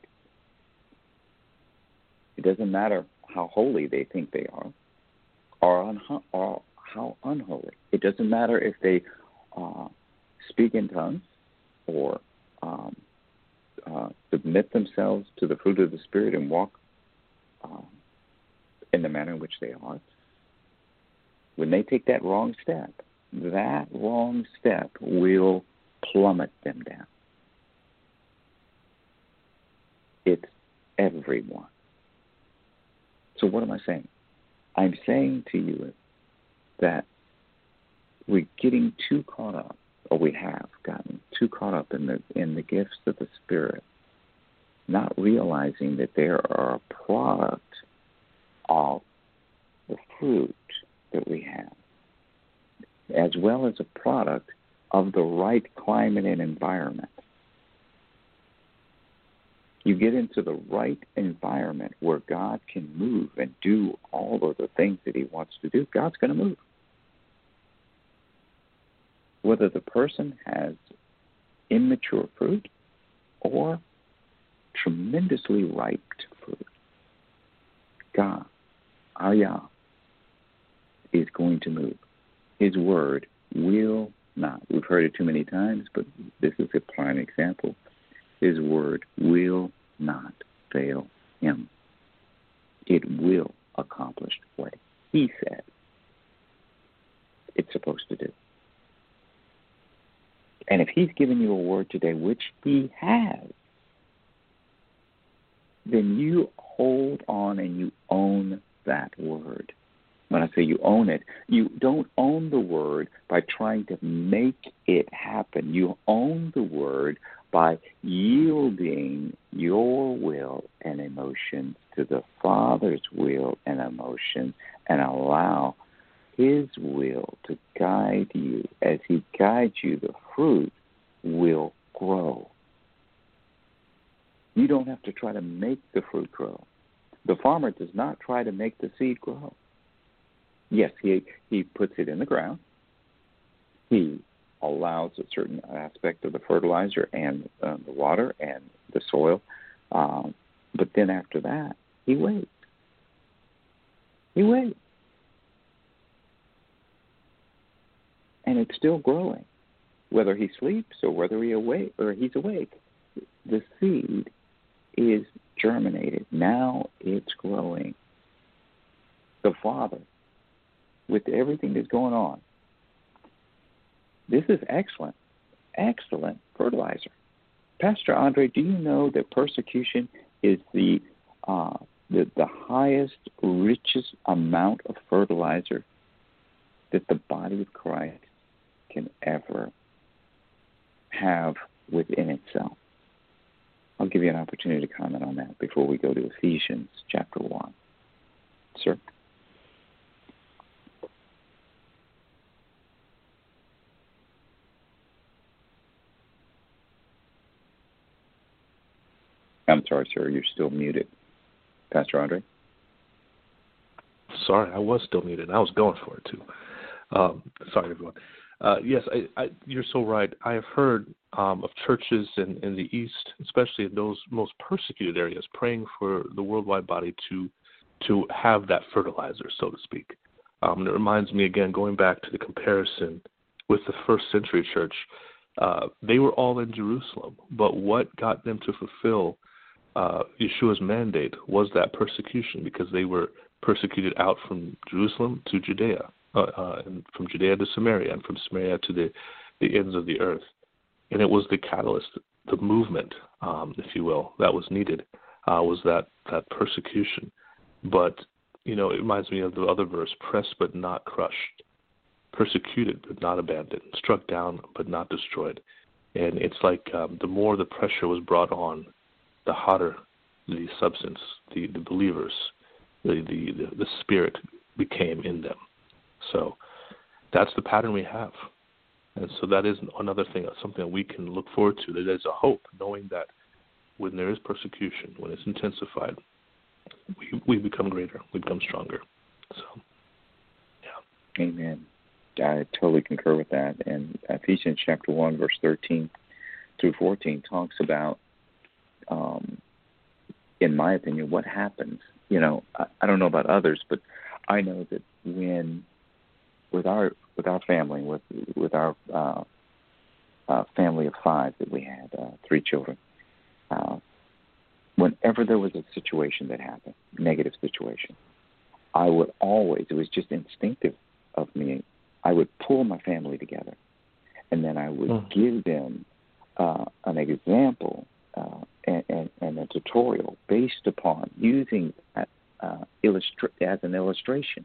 It doesn't matter how holy they think they are or how unholy. It doesn't matter if they speak in tongues or submit themselves to the fruit of the Spirit and walk in the manner in which they ought. When they take that wrong step will plummet them down. It's everyone. So what am I saying? I'm saying to you that we're getting too caught up, or we have gotten too caught up in the gifts of the Spirit, not realizing that they are a product of the fruit that we have, as well as a product of the right climate and environment. You get into the right environment where God can move and do all of the things that He wants to do, God's going to move. Whether the person has immature fruit or tremendously ripe fruit, God, our Yah, is going to move. His word will not. We've we've heard it too many times, but this is a prime example. His word will not fail him. It will accomplish what he said it's supposed to do. And if he's given you a word today, which he has, then you hold on and you own that word. When I say you own it, you don't own the word by trying to make it happen. You own the word by yielding your will and emotions to the Father's will and emotion, and allow his will to guide you. As he guides you, the fruit will grow. You don't have to try to make the fruit grow. The farmer does not try to make the seed grow. Yes, he puts it in the ground. He allows a certain aspect of the fertilizer and the water and the soil. But then after that, he waits. He waits. And it's still growing. Whether he sleeps or whether he's awake, the seed is germinated. Now it's growing. The Father, with everything that's going on, this is excellent fertilizer. Pastor Andre, do you know that persecution is the highest, richest amount of fertilizer that the body of Christ can ever have within itself? I'll give you an opportunity to comment on that before we go to Ephesians chapter 1. Sir? I'm sorry, sir. You're still muted. Pastor Andre? Sorry, I was still muted. I was going for it, too. Sorry, everyone. Yes, you're so right. I have heard of churches in the East, especially in those most persecuted areas, praying for the worldwide body to have that fertilizer, so to speak. It reminds me, again, going back to the comparison with the first century church, they were all in Jerusalem, but what got them to fulfill Yeshua's mandate was that persecution, because they were persecuted out from Jerusalem to Judea, and from Judea to Samaria, and from Samaria to the ends of the earth. And it was the catalyst, the movement, if you will, that was needed, was that persecution. But, it reminds me of the other verse, pressed but not crushed, persecuted but not abandoned, struck down but not destroyed. And it's like the more the pressure was brought on, the hotter the substance, the believers, the spirit became in them. So that's the pattern we have. And so that is another thing, something that we can look forward to. There's a hope, knowing that when there is persecution, when it's intensified, we become greater, we become stronger. So, yeah. Amen. I totally concur with that. And Ephesians chapter 1, verse 13 through 14 talks about, in my opinion, what happens. I don't know about others, but I know that with our family, with our family of 5 that we had, 3 children, whenever there was a situation that happened, negative situation, I would always, it was just instinctive of me, I would pull my family together, and then I would give them an example and a tutorial based upon using that as an illustration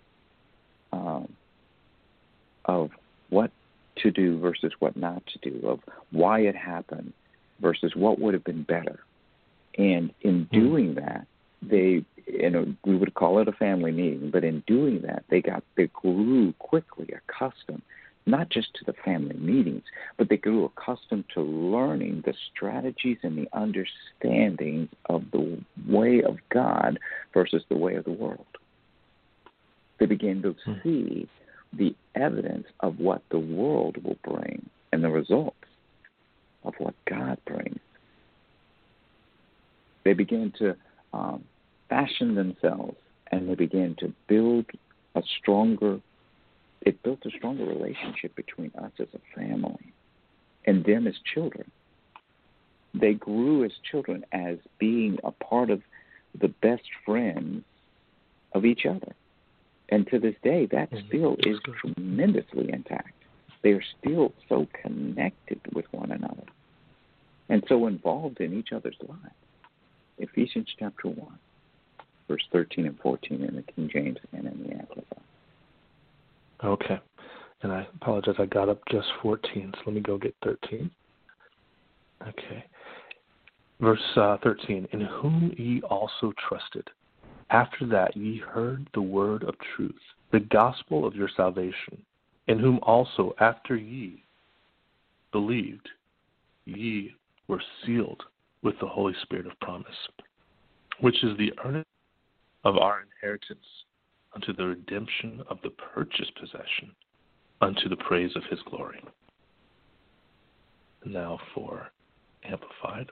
of what to do versus what not to do, of why it happened versus what would have been better. And in doing that, we would call it a family meeting, but in doing that, they grew quickly accustomed, not just to the family meetings, but they grew accustomed to learning the strategies and the understandings of the way of God versus the way of the world. They began to see the evidence of what the world will bring and the results of what God brings. They began to fashion themselves, and they began to build a stronger relationship between us as a family. family and them as children. They grew as children as being a part of the best friends of each other. And to this day, that still is tremendously intact. They are still so connected with one another and so involved in each other's lives. Ephesians chapter 1, verse 13 and 14 in the King James and in the Amplified. Okay. And I apologize, I got up just 14, so let me go get 13. Okay. Verse 13, in whom ye also trusted. After that ye heard the word of truth, the gospel of your salvation, in whom also after ye believed, ye were sealed with the Holy Spirit of promise, which is the earnest of our inheritance unto the redemption of the purchased possession, unto the praise of his glory. Now for Amplified.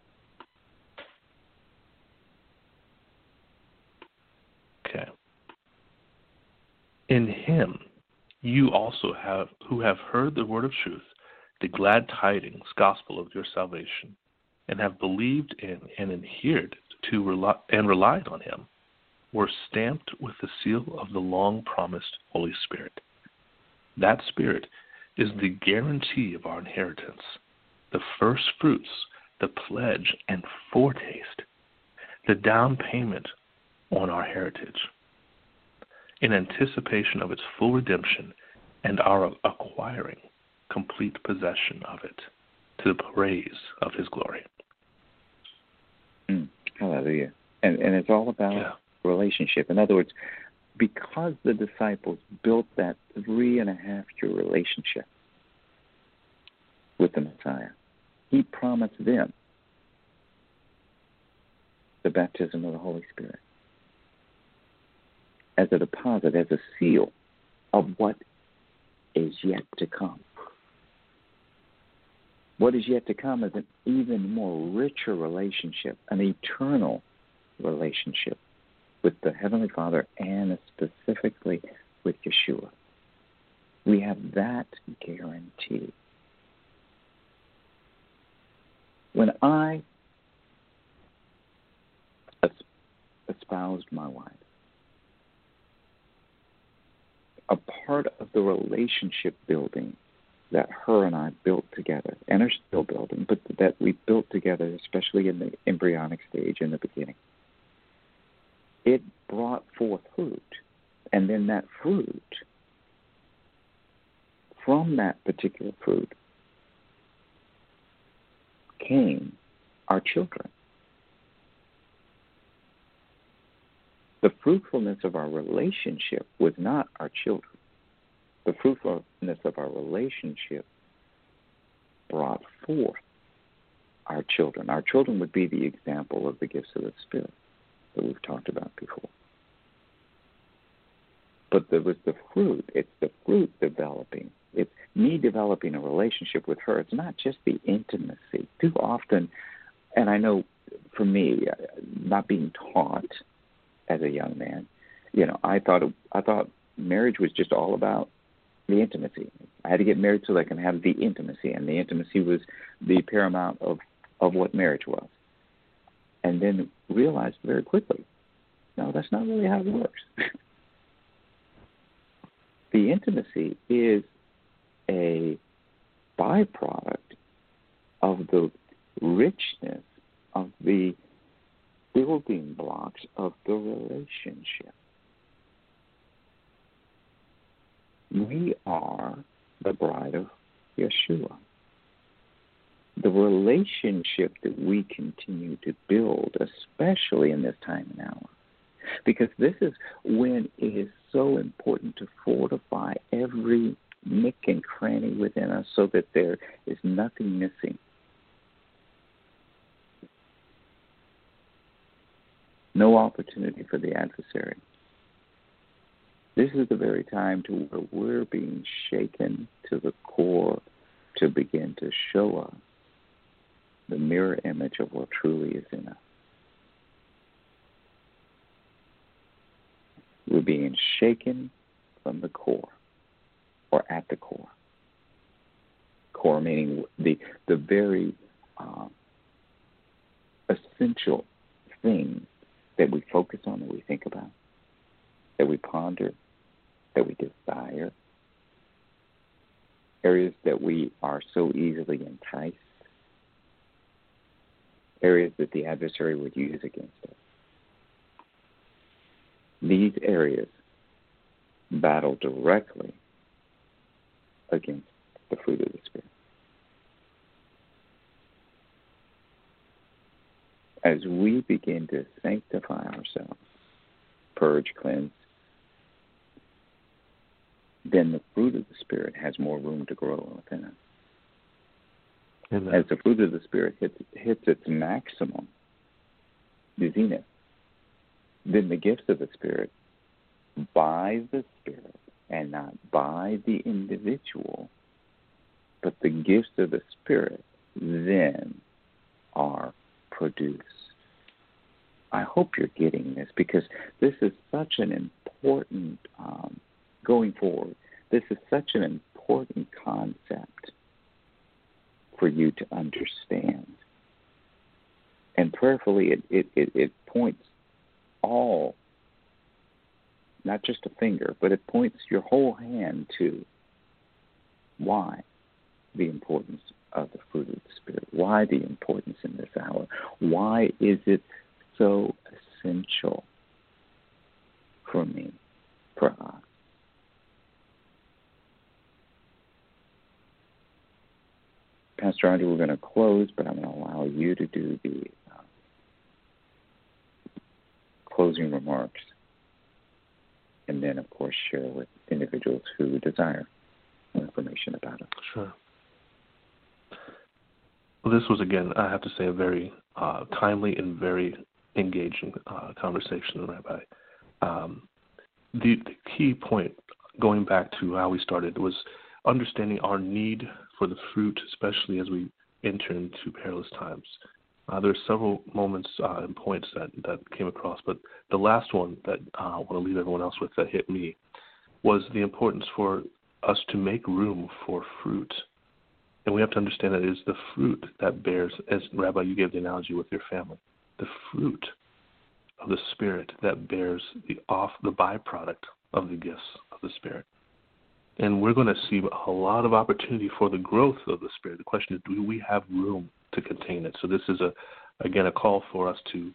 Okay. In him you also have, who have heard the word of truth, the glad tidings, gospel of your salvation, and have believed in and adhered to and relied on him, were stamped with the seal of the long-promised Holy Spirit. That Spirit is the guarantee of our inheritance, the first fruits, the pledge and foretaste, the down payment on our heritage, in anticipation of its full redemption and our acquiring complete possession of it, to the praise of his glory. Hallelujah. And it's all about relationship. In other words, because the disciples built that 3.5-year relationship with the Messiah, he promised them the baptism of the Holy Spirit as a deposit, as a seal of what is yet to come. What is yet to come is an even more richer relationship, an eternal relationship with the Heavenly Father and specifically with Yeshua. We have that guarantee. When I espoused my wife, a part of the relationship building that her and I built together, and are still building, but that we built together, especially in the embryonic stage in the beginning, it brought forth fruit. And then that fruit, from that particular fruit, came our children. The fruitfulness of our relationship was not our children. The fruitfulness of our relationship brought forth our children. Our children would be the example of the gifts of the Spirit that we've talked about before. But there was the fruit. It's the fruit developing. It's me developing a relationship with her. It's not just the intimacy. Too often, and I know for me, not being taught as a young man, I thought marriage was just all about the intimacy. I had to get married so that I can have the intimacy, and the intimacy was the paramount of what marriage was. And then realized very quickly, no, that's not really how it works. The intimacy is a byproduct of the richness of the building blocks of the relationship. We are the bride of Yeshua. The relationship that we continue to build, especially in this time and hour, because this is when it is so important to fortify every nick and cranny within us so that there is nothing missing. No opportunity for the adversary. This is the very time to where we're being shaken to the core to begin to show us the mirror image of what truly is in us. We're being shaken from the core, or at the core. core, meaning the very essential things that we focus on, that we think about, that we ponder, that we desire, areas that we are so easily enticed, areas that the adversary would use against us. These areas battle directly against the fruit of the Spirit. As we begin to sanctify ourselves, purge, cleanse, then the fruit of the Spirit has more room to grow within us. Amen. As the fruit of the Spirit hits its maximum, the zenith, then the gifts of the Spirit, by the Spirit and not by the individual, but the gifts of the Spirit then are produced. I hope you're getting this, because this is such an important, going forward, this is such an important concept for you to understand. And prayerfully, it points all, not just a finger, but it points your whole hand to why the importance of the fruit of the Spirit, why the importance in this hour, why is it so essential for me, for us. Pastor Andre, we're going to close, but I'm going to allow you to do the closing remarks, and then, of course, share with individuals who desire more information about it. Sure. Well, this was, again, I have to say, a very timely and very engaging conversation, Rabbi. The key point, going back to how we started, was understanding our need for the fruit, especially as we enter into perilous times. There are several moments and points that came across, but the last one that I want to leave everyone else with that hit me was the importance for us to make room for fruit. And we have to understand that it is the fruit that bears, as Rabbi, you gave the analogy with your family, the fruit of the Spirit that bears the byproduct of the gifts of the Spirit. And we're going to see a lot of opportunity for the growth of the Spirit. The question is, do we have room to contain it? So this is, again, a call for us to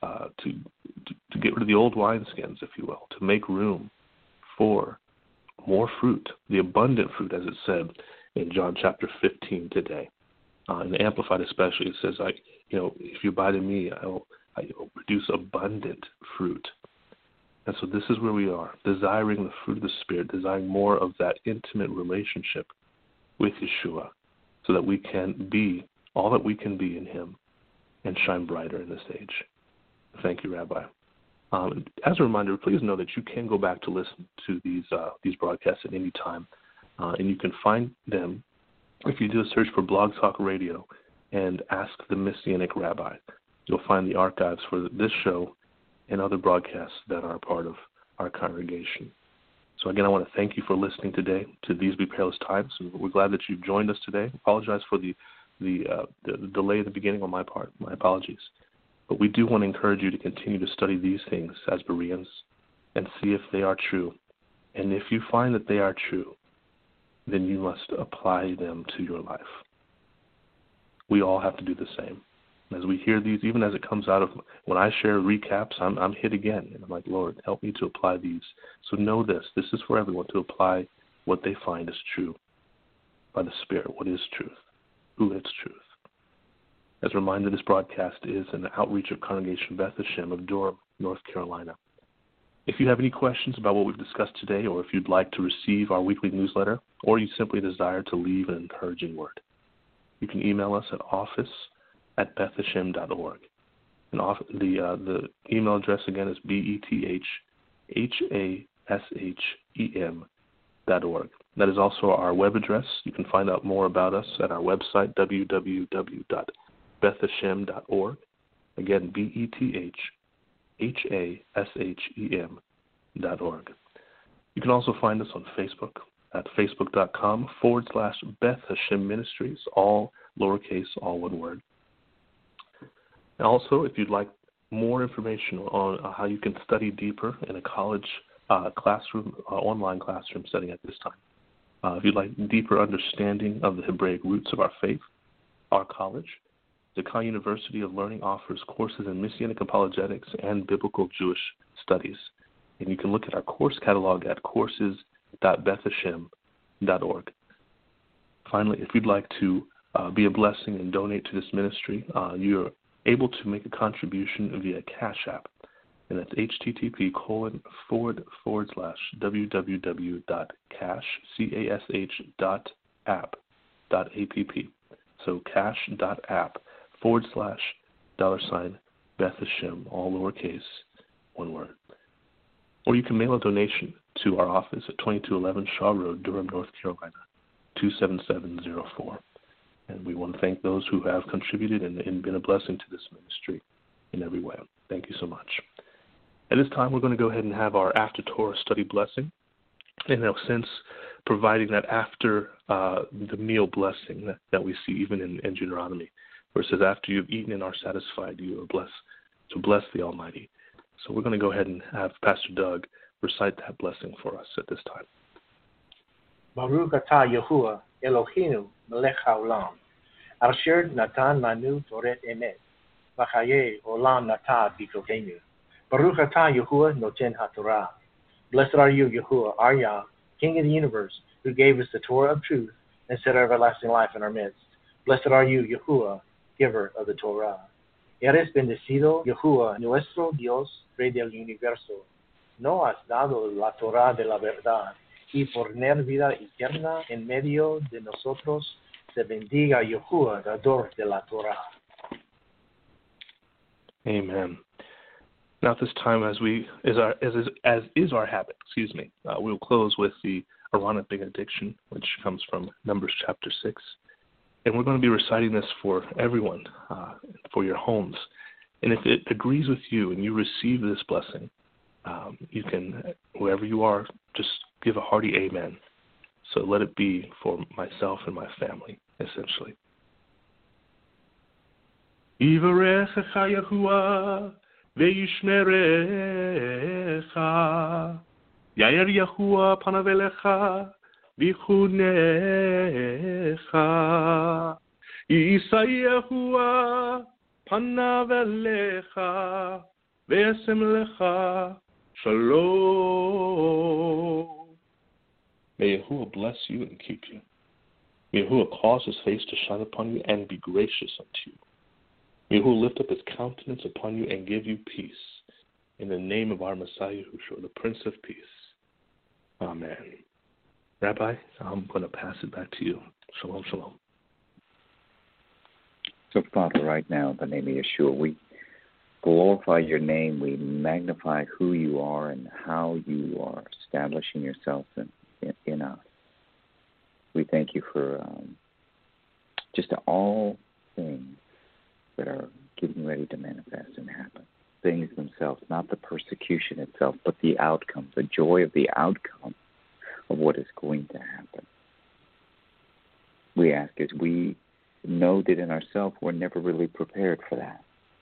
get rid of the old wineskins, if you will, to make room for more fruit, the abundant fruit, as it said in John chapter 15 today. In the Amplified especially, it says, if you abide in me, I will produce abundant fruit. And so this is where we are, desiring the fruit of the Spirit, desiring more of that intimate relationship with Yeshua, so that we can be all that we can be in Him and shine brighter in this age. Thank you, Rabbi. As a reminder, please know that you can go back to listen to these broadcasts at any time, and you can find them if you do a search for Blog Talk Radio and Ask the Messianic Rabbi. You'll find the archives for this show and other broadcasts that are a part of our congregation. So again, I want to thank you for listening today to These Be Perilous Times, and we're glad that you've joined us today. I apologize for the delay at the beginning on my part. My apologies. But we do want to encourage you to continue to study these things as Bereans and see if they are true. And if you find that they are true, then you must apply them to your life. We all have to do the same. As we hear these, even as it comes out of, when I share recaps, I'm hit again. And I'm like, Lord, help me to apply these. So know this is for everyone, to apply what they find is true by the Spirit. What is truth? Who is truth? As a reminder, this broadcast is an outreach of Congregation Beth Hashem of Durham, North Carolina. If you have any questions about what we've discussed today, or if you'd like to receive our weekly newsletter, or you simply desire to leave an encouraging word, you can email us at office@bethhashem.org. And the email address again is bethhashem.org. That is also our web address. You can find out more about us at our website, www.bethhashem.org. Again, bethhashem.org. You can also find us on Facebook at facebook.com/Beth Hashem Ministries, all lowercase, all one word. And also, if you'd like more information on how you can study deeper in a college classroom, online classroom setting at this time, if you'd like deeper understanding of the Hebraic roots of our faith, our college, Zakkai University of Learning offers courses in Messianic apologetics and biblical Jewish studies. And you can look at our course catalog at courses.bethhashem.org. Finally, if you'd like to be a blessing and donate to this ministry, you're able to make a contribution via Cash App. And that's http://www.cash.app. So cash.app/$Beth Hashem, all lowercase, one word. Or you can mail a donation to our office at 2211 Shaw Road, Durham, North Carolina, 27704. And we want to thank those who have contributed and been a blessing to this ministry in every way. Thank you so much. At this time, we're going to go ahead and have our After Torah study blessing. In a sense, providing that after the meal blessing that we see even in Deuteronomy, where it says, after you've eaten and are satisfied, you are blessed to bless the Almighty. So we're going to go ahead and have Pastor Doug recite that blessing for us at this time. Baruch atah Yahuwah Eloheinu melech haolam, asher natan lanu toret emet, v'chaye olam natan b'kotenu. Baruch atah Yahuwah noten haTorah. Blessed are you, Yahuwah, our Yah, King of the universe, who gave us the Torah of truth and set our everlasting life in our midst. Blessed are you, Yahuwah, giver of the Torah. Eres bendecido, Yahuwah, nuestro Dios, Rey del universo. No has dado la Torah de la verdad, y por tener vida eterna en medio de nosotros, se bendiga Yahuwah, dador de la Torah. Amen. Now at this time, as is our habit, we'll close with the Aaronic benediction, which comes from Numbers chapter 6. And we're going to be reciting this for everyone, for your homes. And if it agrees with you and you receive this blessing, you can, wherever you are, just give a hearty amen. So let it be for myself and my family, essentially. Yivarechecha Yahuwah ve'yishmerecha, Yair Yahuwah panav elecha v'chunecha, Yisa Yahuwah panav elecha ve'asem lecha shalom. May Yahuwah bless you and keep you. May Yahuwah cause his face to shine upon you and be gracious unto you. May Yahuwah lift up his countenance upon you and give you peace. In the name of our Messiah, Yahushua, the Prince of Peace. Amen. Rabbi, I'm going to pass it back to you. Shalom, shalom. So, Father, right now, in the name of Yeshua, we glorify your name. We magnify who you are and how you are establishing yourself in us. We thank you for just all things that are getting ready to manifest and happen. Things themselves, not the persecution itself, but the outcome, the joy of the outcome of what is going to happen. We ask as we know that in ourselves we're never really prepared for that.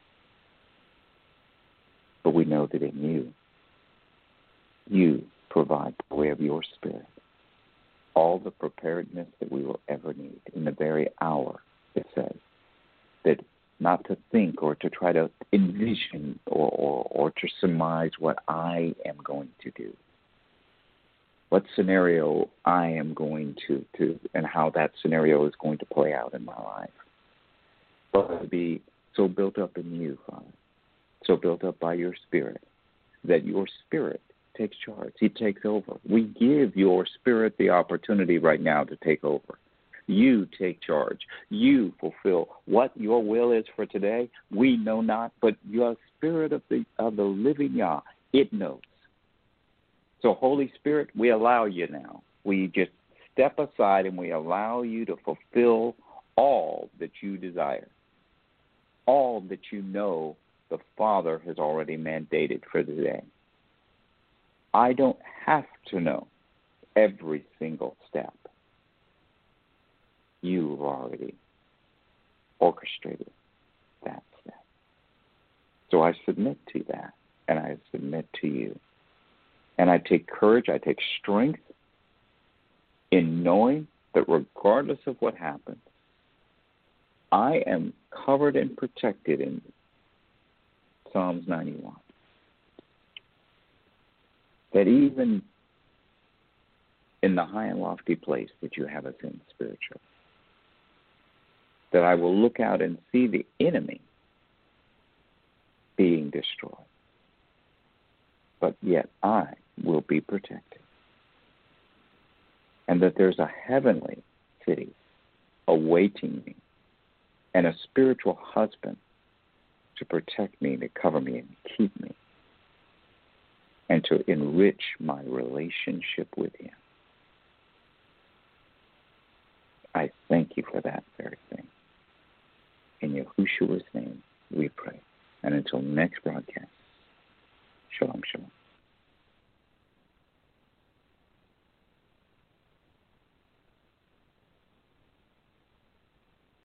But we know that in you provide by way of your Spirit all the preparedness that we will ever need. In the very hour, it says, that not to think or to try to envision or to surmise what I am going to do, what scenario I am going to and how that scenario is going to play out in my life. But to be so built up in you, Father, so built up by your Spirit, that your Spirit takes charge. He takes over. We give your Spirit the opportunity right now to take over. You take charge. You fulfill what your will is for today. We know not, but your Spirit of the living Yah, it knows. So, Holy Spirit, we allow you now. We just step aside and we allow you to fulfill all that you desire, all that you know the Father has already mandated for today. I don't have to know every single step you've already orchestrated that step. So I submit to that, and I submit to you. And I take courage, I take strength in knowing that regardless of what happens, I am covered and protected in Psalms 91. That even in the high and lofty place that you have us in spiritual, that I will look out and see the enemy being destroyed. But yet I will be protected. And that there's a heavenly city awaiting me and a spiritual husband to protect me, to cover me, and keep me, and to enrich my relationship with him. I thank you for that very thing. In Yahushua's name we pray. And until next broadcast,